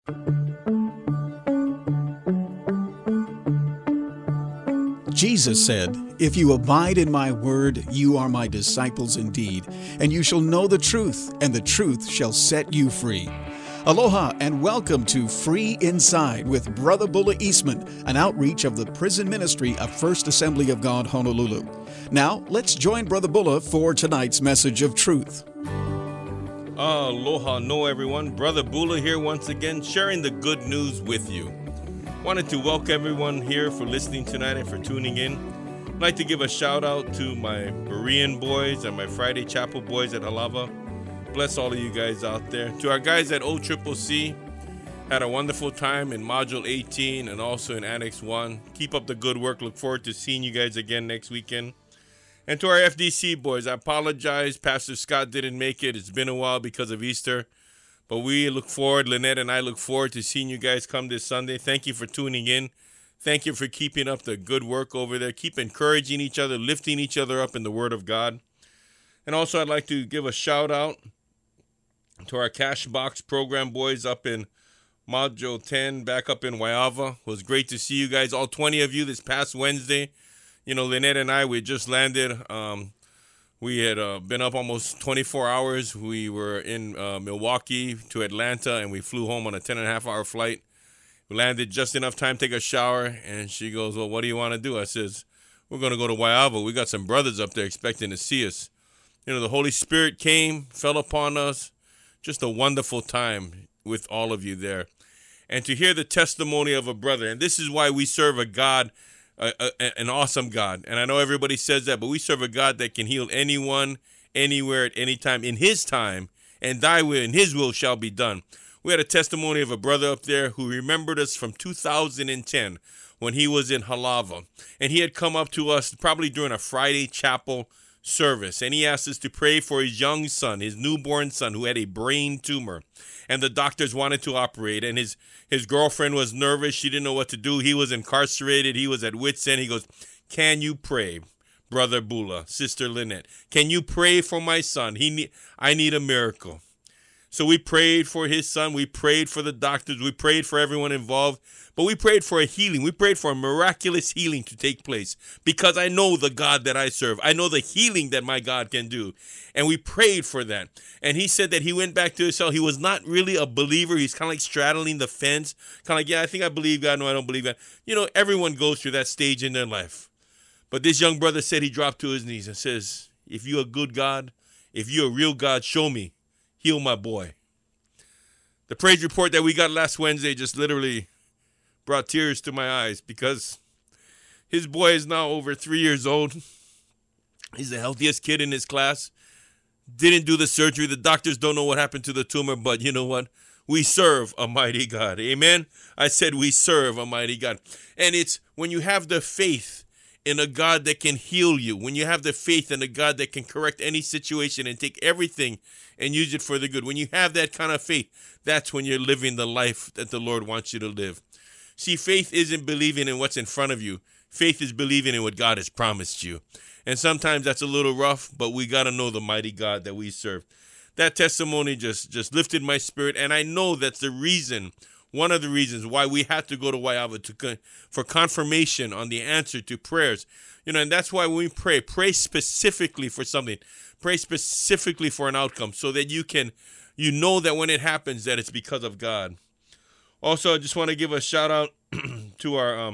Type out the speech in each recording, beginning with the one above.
Jesus said, "If you abide in my word, you are my disciples indeed, and you shall know the truth, and the truth shall set you free." Aloha and welcome to Free Inside with Brother Bulla Eastman, an outreach of the prison ministry of First Assembly of God, Honolulu. Now, let's join Brother Bulla for tonight's message of truth. Aloha, no everyone. Brother Bulla here once again, sharing the good news with you. Wanted to welcome everyone here for listening tonight and for tuning in. I'd like to give a shout out to my Berean boys and my Friday Chapel boys at Halava. Bless all of you guys out there. To our guys at OCCC, had a wonderful time in Module 18 and also in Annex 1. Keep up the good work. Look forward to seeing you guys again next weekend. And to our FDC boys, I apologize. Pastor Scott didn't make it. It's been a while because of Easter. But we look forward, Lynette and I look forward to seeing you guys come this Sunday. Thank you for tuning in. Thank you for keeping up the good work over there. Keep encouraging each other, lifting each other up in the Word of God. And also I'd like to give a shout out to our Cash Box program boys up in Module 10, back up in Waiava. It was great to see you guys, all 20 of you this past Wednesday. You know, Lynette and I, we just landed. We had been up almost 24 hours. We were in Milwaukee to Atlanta, and we flew home on a 10-and-a-half-hour flight. We landed just enough time to take a shower, and she goes, "Well, what do you want to do?" I says, "We're going to go to Waiava. We got some brothers up there expecting to see us." You know, the Holy Spirit came, fell upon us. Just a wonderful time with all of you there. And to hear the testimony of a brother, and this is why we serve a God, an awesome God. And I know everybody says that, but we serve a God that can heal anyone, anywhere, at any time, in his time, and thy will and his will shall be done. We had a testimony of a brother up there who remembered us from 2010 when he was in Halava. And he had come up to us probably during a Friday chapel service, and he asked us to pray for his young son, his newborn son, who had a brain tumor, and the doctors wanted to operate, and his girlfriend was nervous. She didn't know what to do. He was incarcerated. He was at wit's end. He goes, "Can you pray, Brother Bulla, Sister Lynette? Can you pray for my son? I need a miracle." So we prayed for his son. We prayed for the doctors. We prayed for everyone involved. But we prayed for a healing. We prayed for a miraculous healing to take place because I know the God that I serve. I know the healing that my God can do. And we prayed for that. And he said that he went back to his cell. He was not really a believer. He's kind of like straddling the fence. Kind of like, yeah, I think I believe God. No, I don't believe God. You know, everyone goes through that stage in their life. But this young brother said he dropped to his knees and says, "If you're a good God, if you're a real God, show me. Heal my boy." The praise report that we got last Wednesday just literally brought tears to my eyes because his boy is now over 3 years old. He's the healthiest kid in his class. Didn't do the surgery. The doctors don't know what happened to the tumor, but you know what? We serve a mighty God. Amen? I said we serve a mighty God. And it's when you have the faith in a God that can heal you, when you have the faith in a God that can correct any situation and take everything and use it for the good, when you have that kind of faith, that's when you're living the life that the Lord wants you to live. See, faith isn't believing in what's in front of you. Faith is believing in what God has promised you. And sometimes that's a little rough, but we got to know the mighty God that we serve. That testimony just lifted my spirit, and I know that's the reason, one of the reasons why we had to go to Waiava for confirmation on the answer to prayers. You know, and that's why when we pray specifically for something. Pray specifically for an outcome so that you know that when it happens that it's because of God. Also, I just want to give a shout out to our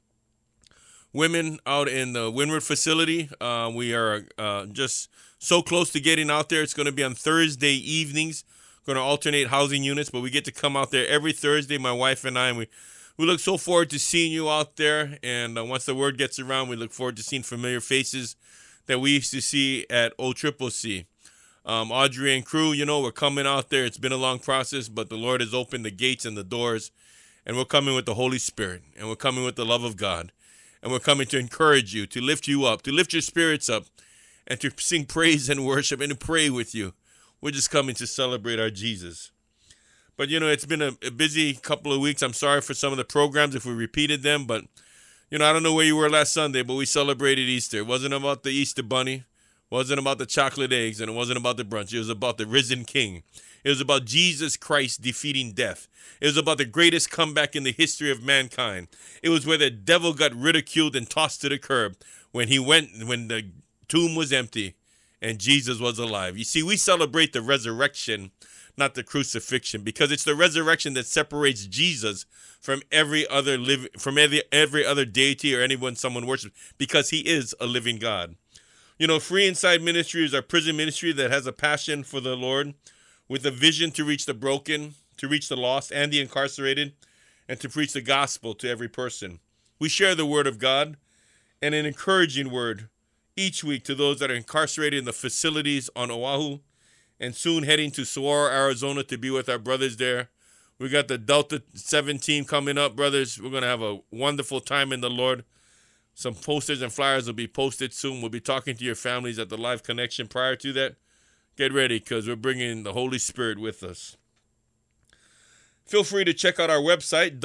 women out in the Windward facility. We are just so close to getting out there. It's going to be on Thursday evenings. Going to alternate housing units, but we get to come out there every Thursday, my wife and I, and we look so forward to seeing you out there. And once the word gets around, we look forward to seeing familiar faces that we used to see at OCCC. Audrey and crew, you know, we're coming out there. It's been a long process, but the Lord has opened the gates and the doors, and we're coming with the Holy Spirit, and we're coming with the love of God, and we're coming to encourage you, to lift you up, to lift your spirits up, and to sing praise and worship and to pray with you. We're just coming to celebrate our Jesus. But, you know, it's been a busy couple of weeks. I'm sorry for some of the programs if we repeated them, but, you know, I don't know where you were last Sunday, but we celebrated Easter. It wasn't about the Easter bunny. Wasn't about the chocolate eggs, and it wasn't about the brunch. It was about the risen King. It was about Jesus Christ defeating death. It was about the greatest comeback in the history of mankind. It was where the devil got ridiculed and tossed to the curb when the tomb was empty and Jesus was alive. You see, we celebrate the resurrection, not the crucifixion, because it's the resurrection that separates Jesus from every other deity or anyone someone worships, because he is a living God. You know, Free Inside Ministry is our prison ministry that has a passion for the Lord, with a vision to reach the broken, to reach the lost and the incarcerated, and to preach the gospel to every person. We share the word of God and an encouraging word each week to those that are incarcerated in the facilities on Oahu, and soon heading to Saguaro, Arizona to be with our brothers there. We got the Delta 17 coming up, brothers. We're going to have a wonderful time in the Lord. Some posters and flyers will be posted soon. We'll be talking to your families at the live connection. Prior to that, get ready, because we're bringing the Holy Spirit with us. Feel free to check out our website,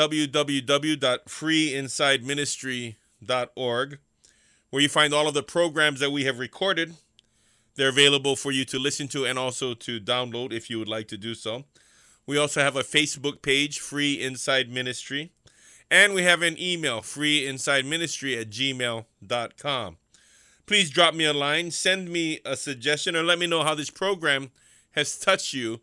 www.freeinsideministry.org, where you find all of the programs that we have recorded. They're available for you to listen to and also to download if you would like to do so. We also have a Facebook page, Free Inside Ministry. And we have an email, freeinsideministry@gmail.com. Please drop me a line, send me a suggestion, or let me know how this program has touched you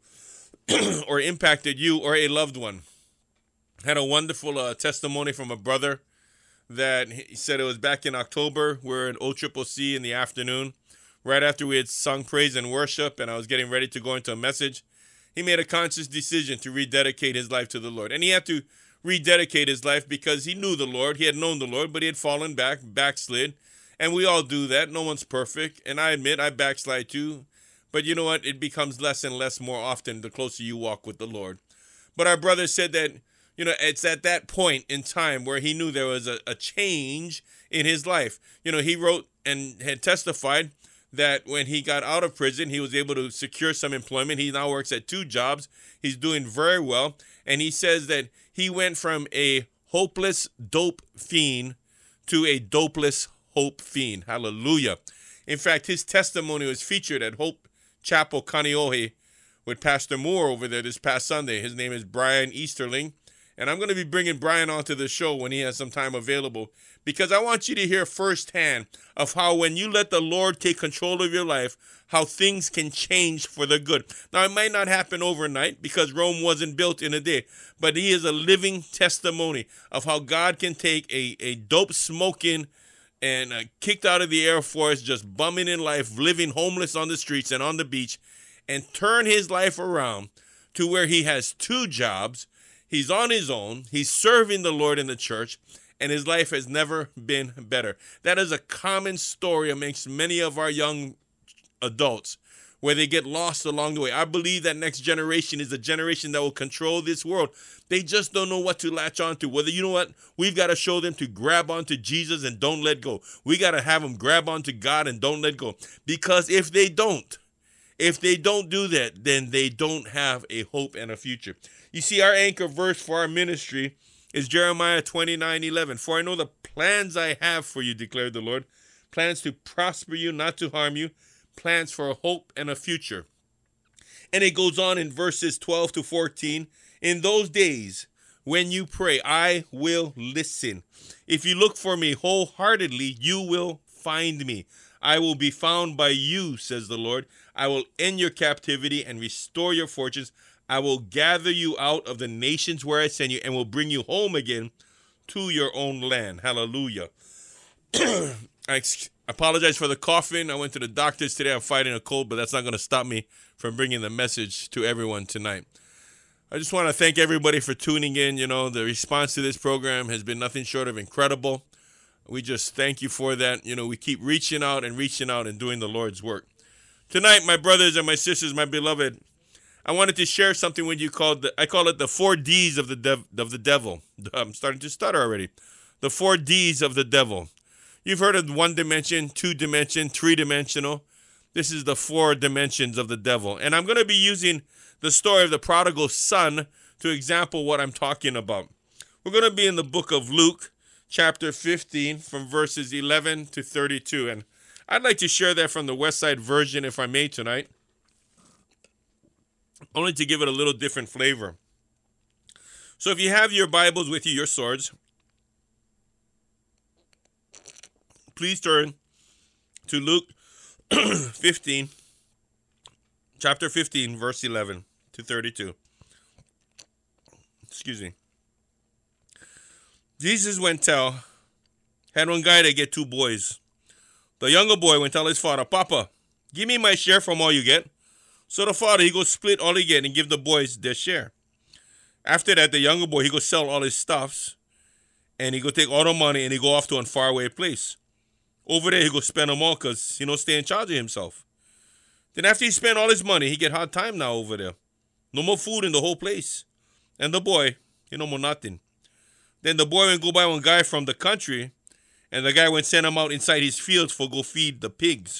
or impacted you or a loved one. Had a wonderful testimony from a brother that he said it was back in October. We're in OCCC in the afternoon, right after we had sung praise and worship, and I was getting ready to go into a message. He made a conscious decision to rededicate his life to the Lord. And he had to rededicate his life because he knew the Lord. He had known the Lord, but he had fallen back, backslid. And we all do that. No one's perfect. And I admit I backslide too. But you know what? It becomes less and less more often the closer you walk with the Lord. But our brother said that, you know, it's at that point in time where he knew there was a change in his life. You know, he wrote and had testified that when he got out of prison, he was able to secure some employment. He now works at 2 jobs. He's doing very well. And he says that he went from a hopeless dope fiend to a dopeless hope fiend. Hallelujah. In fact, his testimony was featured at Hope Chapel, Kaneohe, with Pastor Moore over there this past Sunday. His name is Brian Easterling. And I'm going to be bringing Brian onto the show when he has some time available, because I want you to hear firsthand of how when you let the Lord take control of your life, how things can change for the good. Now, it might not happen overnight because Rome wasn't built in a day, but he is a living testimony of how God can take a dope smoking and kicked out of the Air Force, just bumming in life, living homeless on the streets and on the beach, and turn his life around to where he has 2 jobs. He's on his own. He's serving the Lord in the church, and his life has never been better. That is a common story amongst many of our young adults, where they get lost along the way. I believe that next generation is the generation that will control this world. They just don't know what to latch on to. Whether, you know what, we've got to show them to grab onto Jesus and don't let go. We got to have them grab onto God and don't let go. Because if they don't do that, then they don't have a hope and a future. You see, our anchor verse for our ministry is Jeremiah 29:11. For I know the plans I have for you, declared the Lord. Plans to prosper you, not to harm you. Plans for a hope and a future. And it goes on in verses 12 to 14. In those days, when you pray, I will listen. If you look for me wholeheartedly, you will find me. I will be found by you, says the Lord. I will end your captivity and restore your fortunes. I will gather you out of the nations where I send you and will bring you home again to your own land. Hallelujah. I apologize for the coughing. I went to the doctor's today. I'm fighting a cold, but that's not going to stop me from bringing the message to everyone tonight. I just want to thank everybody for tuning in. You know, the response to this program has been nothing short of incredible. We just thank you for that. You know, we keep reaching out and doing the Lord's work. Tonight, my brothers and my sisters, my beloved, I wanted to share something with you I call it the 4 Ds of the devil. I'm starting to stutter already. The 4 Ds of the devil. You've heard of 1 dimension, 2 dimension, 3-dimensional. This is the 4 dimensions of the devil. And I'm going to be using the story of the prodigal son to example what I'm talking about. We're going to be in the book of Luke, chapter 15, from verses 11 to 32. And I'd like to share that from the West Side version, if I may, tonight. only to give it a little different flavor. So if you have your Bibles with you, your swords, please turn to Luke 15, chapter 15, verse 11 to 32. Excuse me. Jesus had one guy that get two boys. The younger boy went tell his father, Papa, give me my share from all you get. So the father, he go split all he get and give the boys their share. After that, the younger boy, he go sell all his stuffs and he go take all the money and he go off to a faraway place. Over there, he go spend them all because he don't stay in charge of himself. Then after he spend all his money, he get hard time now over there. No more food in the whole place. And the boy, he no more nothing. Then the boy went go by one guy from the country, and the guy went send him out inside his fields for go feed the pigs.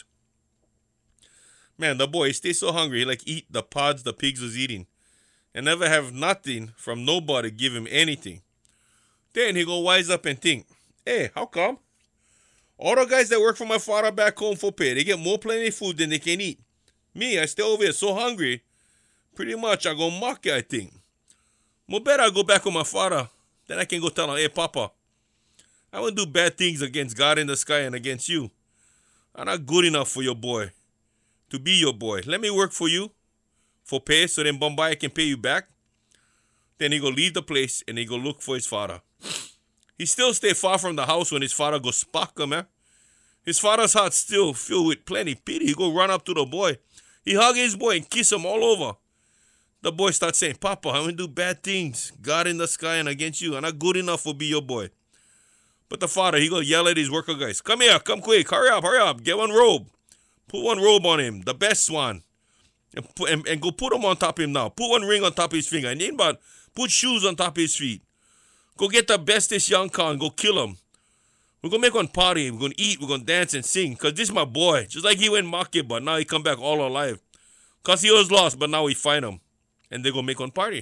Man, the boy, he stay so hungry, he like eat the pods the pigs was eating. And never have nothing from nobody give him anything. Then he go wise up and think, hey, how come? All the guys that work for my father back home for pay, they get more plenty of food than they can eat. Me, I stay over here so hungry, pretty much I go mock it, I think. More better I go back with my father, then I can go tell him, hey, Papa, I won't do bad things against God in the sky and against you. I'm not good enough for your boy, to be your boy. Let me work for you, for pay, so then Bombay can pay you back. Then he go leave the place and he go look for his father. He still stay far from the house when his father go spark him, His father's heart still filled with plenty pity. He go run up to the boy. He hug his boy and kiss him all over. The boy starts saying, Papa, I won't do bad things. God in the sky and against you. I'm not good enough to be your boy. But the father, he go yell at his worker guys. Come here, come quick, hurry up. Get one robe. Put one robe on him, the best one. And go put him on top of him now. Put one ring on top of his finger. And then but put shoes on top of his feet. Go get the bestest young car and go kill him. We're going to make one party. We're going to eat. We're going to dance and sing. Because this is my boy. Just like he went market, but now he come back all alive. Because he was lost, but now we find him. And they're going to make one party.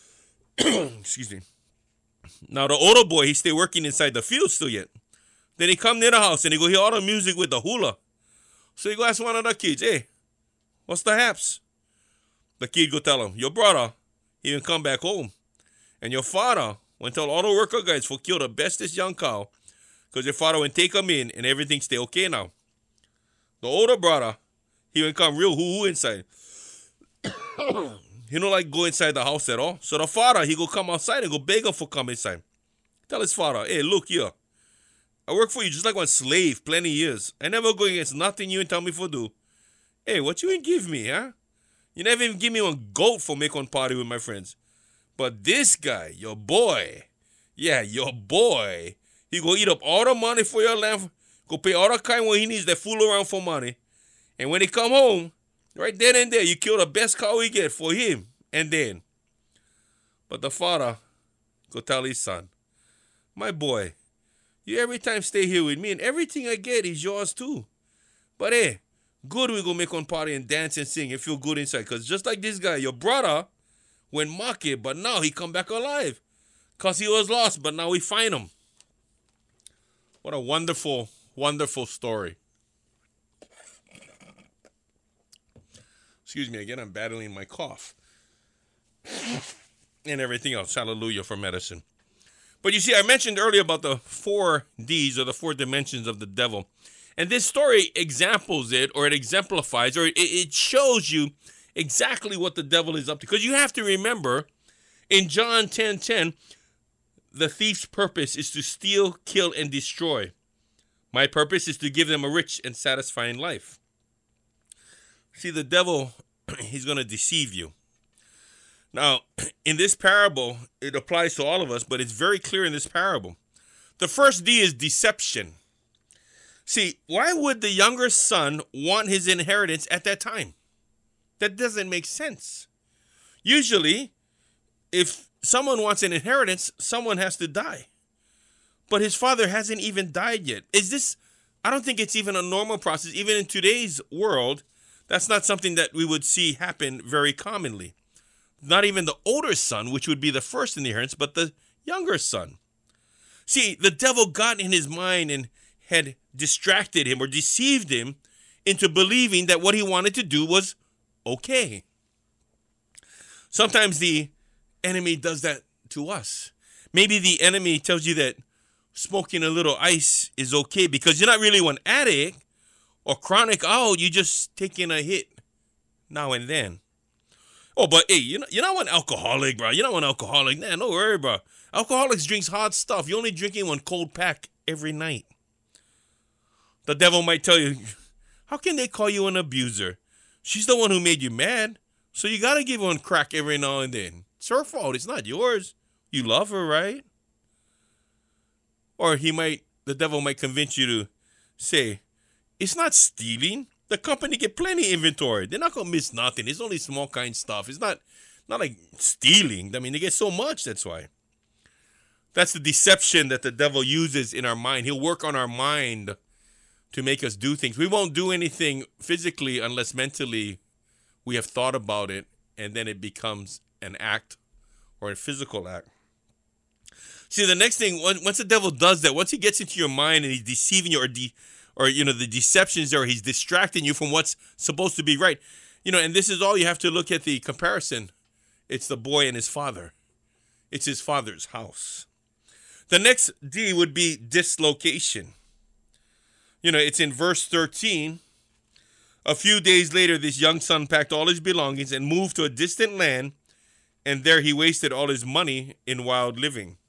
Excuse me. Now the older boy, he stay working inside the field still yet. Then he come near the house and he go hear all the music with the hula. So he go ask one of the kids, hey, what's the haps? The kid go tell him, your brother, he even come back home. And your father went tell all the worker guys for kill the bestest young cow because your father went take him in and everything stay okay now. The older brother, he went come real hoo-hoo inside. He don't like go inside the house at all. So the father, he go come outside and go beg him for come inside. Tell his father, hey, look here. I work for you just like one slave plenty years. I never go against nothing you ain't tell me for do. Hey, what you ain't give me, huh? You never even give me one goat for make one party with my friends. But this guy, your boy, yeah, your boy, he go eat up all the money for your lamb, go pay all the kind what he needs that fool around for money. And when he come home, right then and there, you kill the best cow he get for him. And then, but the father go tell his son, my boy, you every time stay here with me and everything I get is yours too. But hey, good we go make one party and dance and sing and feel good inside. Because just like this guy, your brother went market, but now he come back alive. Because he was lost, but now we find him. What a wonderful, wonderful story. Excuse me again, I'm battling my cough. And everything else. Hallelujah for medicine. But you see, I mentioned earlier about the 4 Ds or the 4 dimensions of the devil. And this story examples it, or it exemplifies, or it shows you exactly what the devil is up to. Because you have to remember, in John 10:10, the thief's purpose is to steal, kill, and destroy. My purpose is to give them a rich and satisfying life. See, the devil, he's going to deceive you. Now, in this parable, it applies to all of us, but it's very clear in this parable. The first D is deception. See, why would the younger son want his inheritance at that time? That doesn't make sense. Usually, if someone wants an inheritance, someone has to die. But his father hasn't even died yet. I don't think it's even a normal process. Even in today's world, that's not something that we would see happen very commonly. Not even the older son, which would be the first in the inheritance, but the younger son. See, the devil got in his mind and had distracted him or deceived him into believing that what he wanted to do was okay. Sometimes the enemy does that to us. Maybe the enemy tells you that smoking a little ice is okay because you're not really an addict or chronic out. You're just taking a hit now and then. Oh, but hey, you're not an alcoholic, bro. You're not an alcoholic. Nah, don't worry, bro. Alcoholics drinks hot stuff. You're only drinking one cold pack every night. The devil might tell you, how can they call you an abuser? She's the one who made you mad. So you got to give her one crack every now and then. It's her fault. It's not yours. You love her, right? Or the devil might convince you to say, it's not stealing. The company get plenty inventory. They're not going to miss nothing. It's only small kind stuff. It's not like stealing. I mean, they get so much, that's why. That's the deception that the devil uses in our mind. He'll work on our mind to make us do things. We won't do anything physically unless mentally we have thought about it, and then it becomes an act or a physical act. See, the next thing, once the devil does that, once he gets into your mind and he's deceiving you or the deceptions there, he's distracting you from what's supposed to be right. And this is all you have to look at the comparison. It's the boy and his father. It's his father's house. The next D would be dislocation. It's in verse 13. A few days later, this young son packed all his belongings and moved to a distant land, and there he wasted all his money in wild living.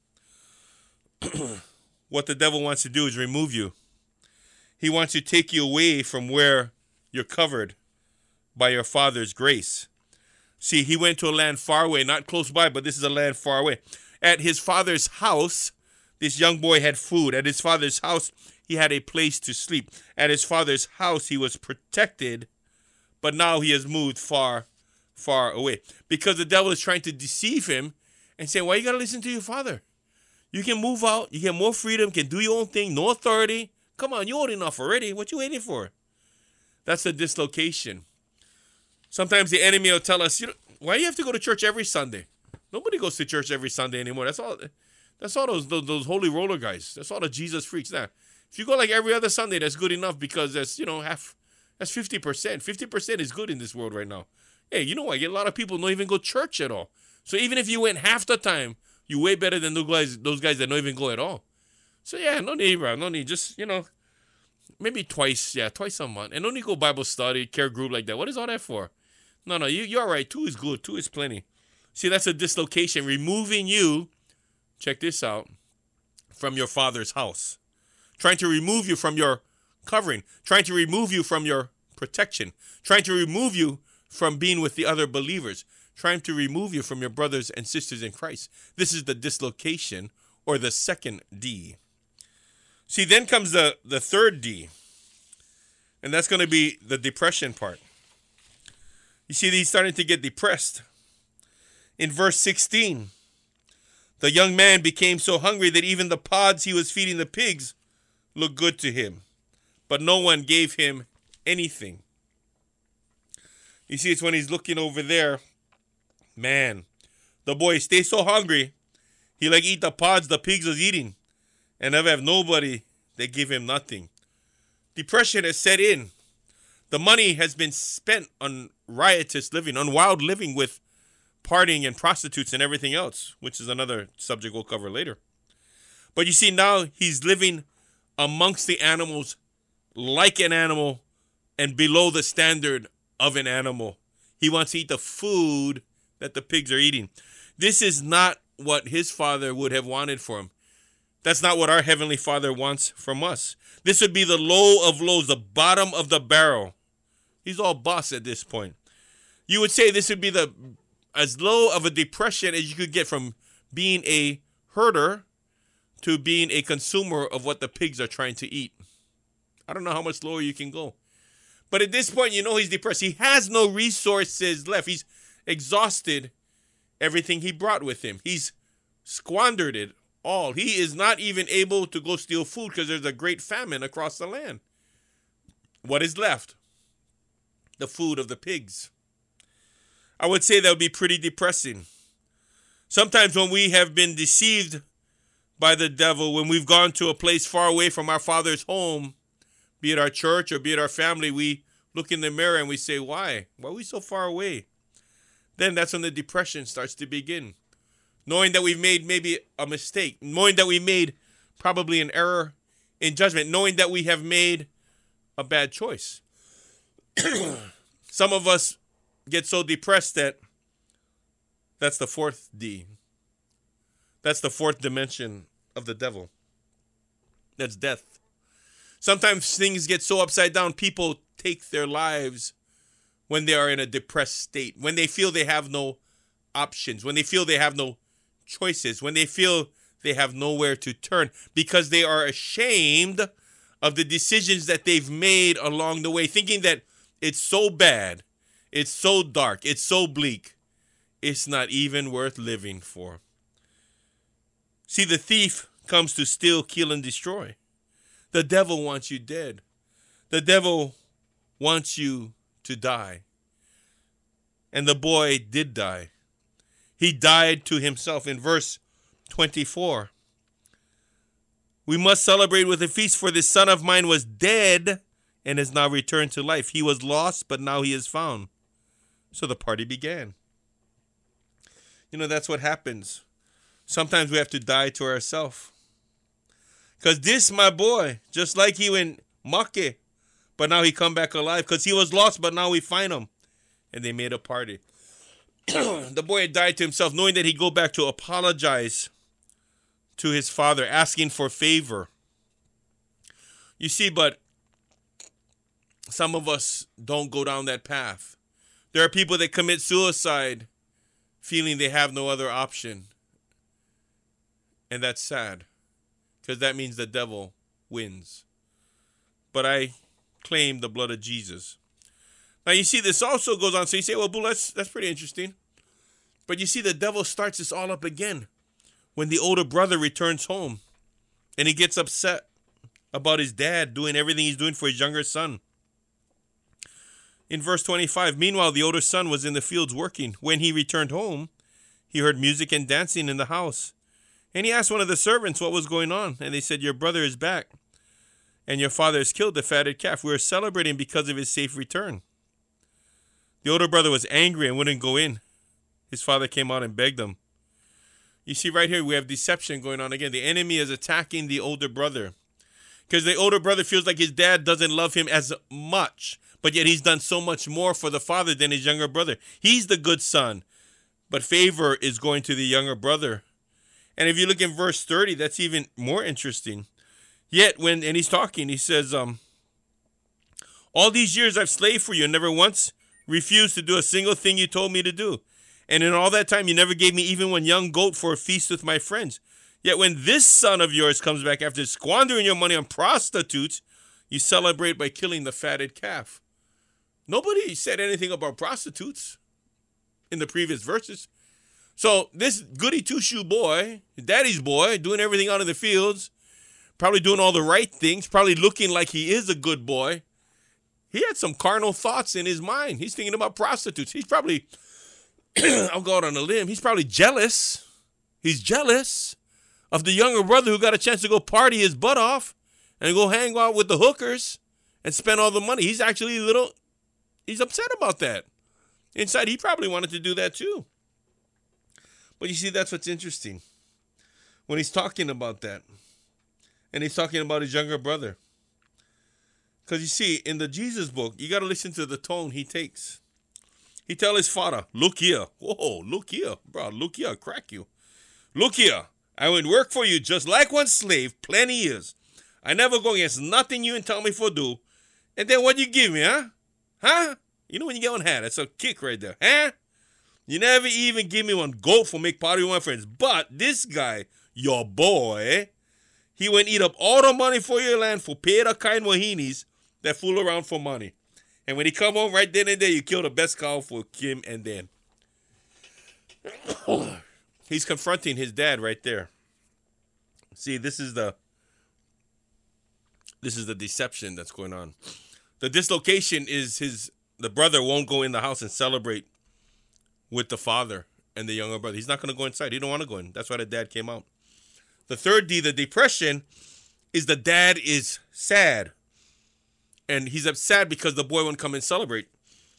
What the devil wants to do is remove you. He wants to take you away from where you're covered by your father's grace. See, he went to a land far away, not close by, but this is a land far away. At his father's house, this young boy had food. At his father's house, he had a place to sleep. At his father's house, he was protected, but now he has moved far, far away. Because the devil is trying to deceive him and say, why you got to listen to your father? You can move out, you get more freedom, can do your own thing, no authority. Come on, you're old enough already. What you waiting for? That's the dislocation. Sometimes the enemy will tell us, why do you have to go to church every Sunday? Nobody goes to church every Sunday anymore. That's all those holy roller guys. That's all the Jesus freaks. Now, if you go like every other Sunday, that's good enough because that's 50%. 50% is good in this world right now. Hey, you know what? A lot of people don't even go to church at all. So even if you went half the time, you're way better than those guys that don't even go at all. So yeah, no need, bro. No need. Just, maybe twice a month. And don't need to go Bible study, care group like that. What is all that for? No, you're all right. 2 is good. 2 is plenty. See, that's a dislocation. Removing you, check this out, from your father's house. Trying to remove you from your covering. Trying to remove you from your protection. Trying to remove you from being with the other believers. Trying to remove you from your brothers and sisters in Christ. This is the dislocation, or the second D. See, then comes the third D. And that's going to be the depression part. You see, he's starting to get depressed. In verse 16, the young man became so hungry that even the pods he was feeding the pigs looked good to him. But no one gave him anything. You see, it's when he's looking over there. Man, the boy stays so hungry. He eat the pods the pigs was eating. And never have nobody that give him nothing. Depression has set in. The money has been spent on riotous living, on wild living with partying and prostitutes and everything else, which is another subject we'll cover later. But you see, now he's living amongst the animals like an animal and below the standard of an animal. He wants to eat the food that the pigs are eating. This is not what his father would have wanted for him. That's not what our Heavenly Father wants from us. This would be the low of lows, the bottom of the barrel. He's all boss at this point. You would say this would be as low of a depression as you could get from being a herder to being a consumer of what the pigs are trying to eat. I don't know how much lower you can go. But at this point, he's depressed. He has no resources left. He's exhausted everything he brought with him. He's squandered it all. He is not even able to go steal food because there's a great famine across the land. What is left? The food of the pigs. I would say that would be pretty depressing. Sometimes when we have been deceived by the devil, when we've gone to a place far away from our Father's home, be it our church or be it our family, we look in the mirror and we say, why? Why are we so far away? then that's when the depression starts to begin. Knowing that we've made maybe a mistake, knowing that we made probably an error in judgment, knowing that we have made a bad choice. Some of us get so depressed that's the fourth D. That's the fourth dimension of the devil. That's death. Sometimes things get so upside down, people take their lives when they are in a depressed state, when they feel they have no options, when they feel they have no choices, when they feel they have nowhere to turn, because they are ashamed of the decisions that they've made along the way, thinking that it's so bad, it's so dark, it's so bleak, it's not even worth living for. See, the thief comes to steal, kill, and destroy. The devil wants you dead. The devil wants you to die. And the boy did die. He died to himself. In verse 24, we must celebrate with a feast, for this son of mine was dead and has now returned to life. He was lost, but now he is found. So the party began. That's what happens. Sometimes we have to die to ourselves. Because this, my boy, just like he went mucky, but now he come back alive. Because he was lost, but now we find him. And they made a party. The boy had died to himself, knowing that he'd go back to apologize to his father, asking for favor. You see, but some of us don't go down that path. There are people that commit suicide feeling they have no other option. And that's sad, because that means the devil wins. But I claim the blood of Jesus. Now, you see, this also goes on. So you say, well, Boo, that's pretty interesting. But you see, the devil starts this all up again when the older brother returns home and he gets upset about his dad doing everything he's doing for his younger son. In verse 25, meanwhile, the older son was in the fields working. When he returned home, he heard music and dancing in the house. And he asked one of the servants what was going on. And they said, your brother is back, and your father has killed the fatted calf. We are celebrating because of his safe return. The older brother was angry and wouldn't go in. His father came out and begged him. You see, right here, we have deception going on again. The enemy is attacking the older brother, because the older brother feels like his dad doesn't love him as much, but yet he's done so much more for the father than his younger brother. He's the good son, but favor is going to the younger brother. And if you look in verse 30, that's even more interesting. And he's talking, he says, all these years I've slaved for you and never once refused to do a single thing you told me to do. And in all that time, you never gave me even one young goat for a feast with my friends. Yet when this son of yours comes back after squandering your money on prostitutes, you celebrate by killing the fatted calf. Nobody said anything about prostitutes in the previous verses. So this goody two-shoe boy, daddy's boy, doing everything out in the fields, probably doing all the right things, probably looking like he is a good boy, he had some carnal thoughts in his mind. He's thinking about prostitutes. He's probably, I'll go out on a limb, he's probably jealous. He's jealous of the younger brother who got a chance to go party his butt off and go hang out with the hookers and spend all the money. He's actually he's upset about that. Inside, he probably wanted to do that too. But you see, that's what's interesting. When he's talking about that, and he's talking about his younger brother. Because you see, in the Jesus book, you got to listen to the tone he takes. He tell his father, look here. Whoa, look here, bro. Look here, I'll crack you. Look here. I went work for you just like one slave, plenty years. I never go against nothing you and tell me for do. And then what you give me, huh? Huh? You know when you get one hand, that's a kick right there. Huh? You never even give me one goat for make party with my friends. But this guy, your boy, he went eat up all the money for your land for pay the kind wahinis that fool around for money. And when he come home right then and there, you kill the best cow for Kim and Dan. He's confronting his dad right there. See, this is the deception that's going on. The dislocation is the brother won't go in the house and celebrate with the father and the younger brother. He's not going to go inside. He don't want to go in. That's why the dad came out. The third D, the depression, is the dad is sad. And he's upset because the boy won't come and celebrate.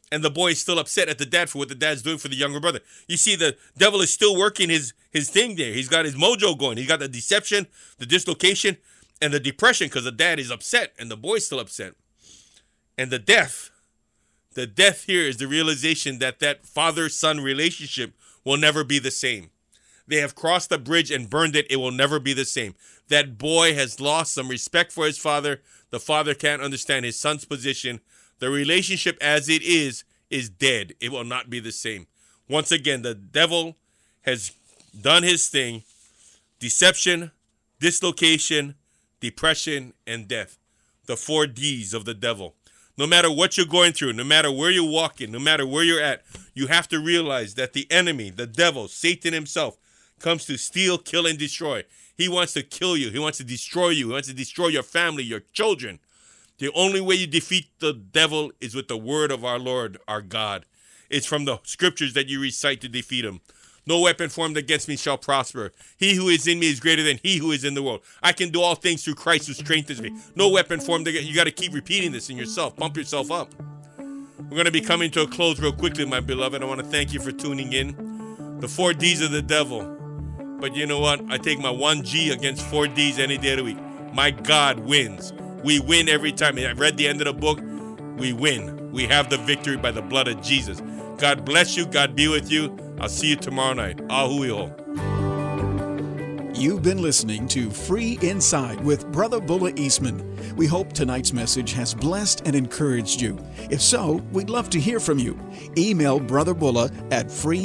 And the boy is still upset at the dad for what the dad's doing for the younger brother. You see, the devil is still working his thing there. He's got his mojo going. He's got the deception, the dislocation, and the depression because the dad is upset and the boy's still upset. And the death here is the realization that father-son relationship will never be the same. They have crossed the bridge and burned it. It will never be the same. That boy has lost some respect for his father. The father can't understand his son's position. The relationship as it is dead. It will not be the same. Once again, the devil has done his thing. Deception, dislocation, depression, and death. The 4 Ds of the devil. No matter what you're going through, no matter where you're walking, no matter where you're at, you have to realize that the enemy, the devil, Satan himself, comes to steal, kill, and destroy. He wants to kill you. He wants to destroy you. He wants to destroy your family, your children. The only way you defeat the devil is with the word of our Lord, our God. It's from the scriptures that you recite to defeat him. No weapon formed against me shall prosper. He who is in me is greater than he who is in the world. I can do all things through Christ who strengthens me. No weapon formed against you. Got to keep repeating this in yourself. Pump yourself up. We're going to be coming to a close real quickly, my beloved. I want to thank you for tuning in. The 4 Ds of the devil. But you know what? I take my 1 G against 4 Ds any day of the week. My God wins. We win every time. I read the end of the book. We win. We have the victory by the blood of Jesus. God bless you. God be with you. I'll see you tomorrow night. Ahuiho. You've been listening to Free Inside with Brother Bulla Eastman. We hope tonight's message has blessed and encouraged you. If so, we'd love to hear from you. Email Brother Bulla at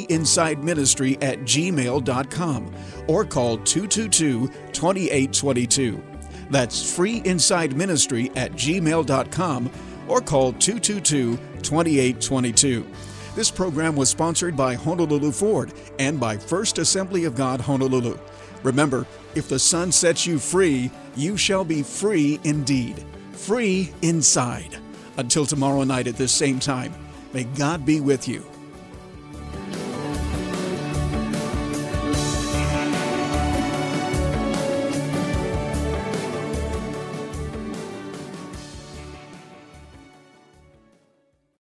freeinsideministry@gmail.com or call 222-2822. That's freeinsideministry@gmail.com or call 222-2822. This program was sponsored by Honolulu Ford and by First Assembly of God, Honolulu. Remember, if the Son sets you free, you shall be free indeed. Free inside. Until tomorrow night at this same time, may God be with you.